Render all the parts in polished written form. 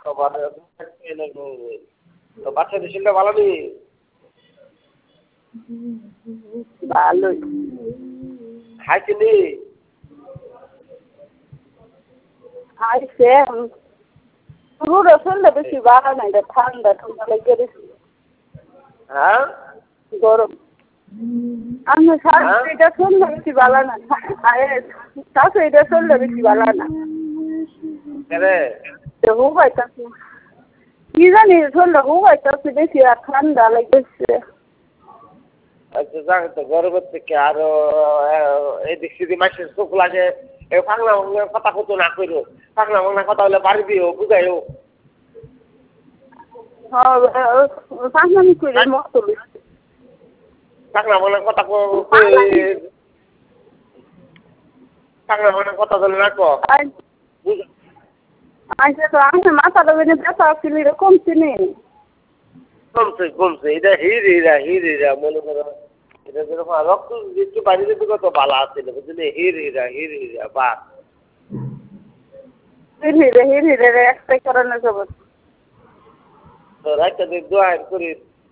তো বাচ্চাদের ছেলেটা ভালো নেই ভালোই খাইছে নি আইসে পুরো শরীরটা বেশি ভালো নাই রে ঠান্ডা ঠান্ডা লেগে গেছে হ্যাঁ গরম আমার শাশুড়িটা শরীরটা বেশি ভালো না শাশুড়িটা শরীরটা বেশি ভালো না কেরে হুবাইতেছে কি জানি শরীরটা হুবাইতেছে বেশি আর ঠান্ডা লেগেছে আচ্ছা যাক তো গরমের থেকে আরো এদিক সেদিক মাসের চোখ লাগে পাগলা বাংলা কথা কত না করো পাগলা বাংলা কথা হলে বাড়ি দিও বুঝাইও পাগলামি করে মতো পাগলা বাংলা কথা পাগলা বাংলা কথা বলে রাখো আচ্ছা তো আমি মাথাটা বেঁধে ব্যথা ছিল কমছে নেই কমছে এটা হিরা মনে করো এটা যেরকম রক্ত একটু বাড়িতে দিকে তো ভালো আছিল বুঝলি হিরা বা হিরে একটাই কারণে যাব তো রাইটা দিয়ে দোয়া করি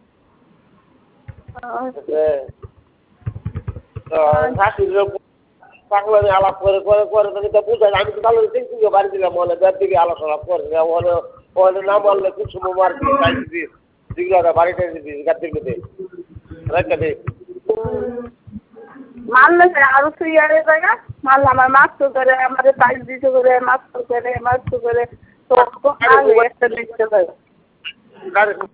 তো শাশুড়ির পাগলা আলাপ করে বুঝাই আমি তো ভালো সিংহ বাড়ি দিলাম বলে যার দিকে আলোচনা করে ওখানে না বললে খুব সময় মারবি তাই দিবি যেগুলো বাড়িটা দিবি গাছের মধ্যে রাইটা দে মারলে আরো সুইয়ারে জায়গা মারলে আমার মাছ করে আমাদের পাইপ দিতে করে মাছ করে তো একটা দেখতে পাই